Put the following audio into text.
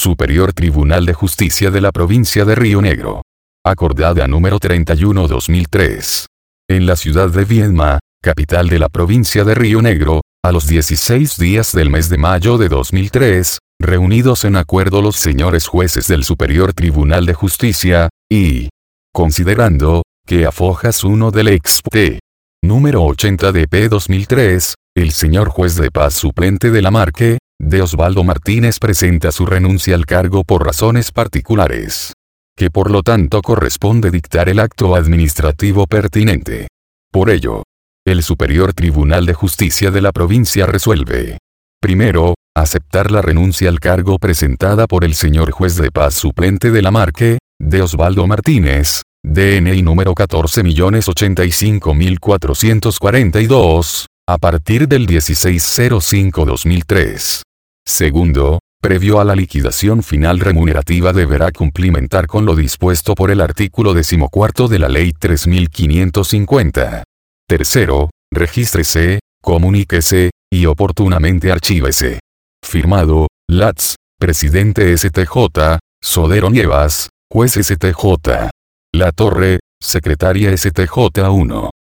Superior Tribunal de Justicia de la Provincia de Río Negro. Acordada número 31/2003. En la ciudad de Viedma, capital de la provincia de Río Negro, a los 16 días del mes de mayo de 2003, reunidos en acuerdo los señores jueces del Superior Tribunal de Justicia, y considerando que a fojas 1 del expte número 80 de P 2003, el señor juez de paz suplente de la Marque, de Osvaldo Martínez presenta su renuncia al cargo por razones particulares, que por lo tanto corresponde dictar el acto administrativo pertinente. Por ello, el Superior Tribunal de Justicia de la provincia resuelve: primero, aceptar la renuncia al cargo presentada por el señor juez de paz suplente de la Marque, de Osvaldo Martínez, DNI número 14.085.442, a partir del 16/05/2003. Segundo, previo a la liquidación final remunerativa deberá cumplimentar con lo dispuesto por el artículo 14 de la Ley 3550. Tercero, regístrese, comuníquese, y oportunamente archívese. Firmado, Latz, Presidente STJ, Sodero Nievas, Juez STJ. La Torre, Secretaria STJ 1.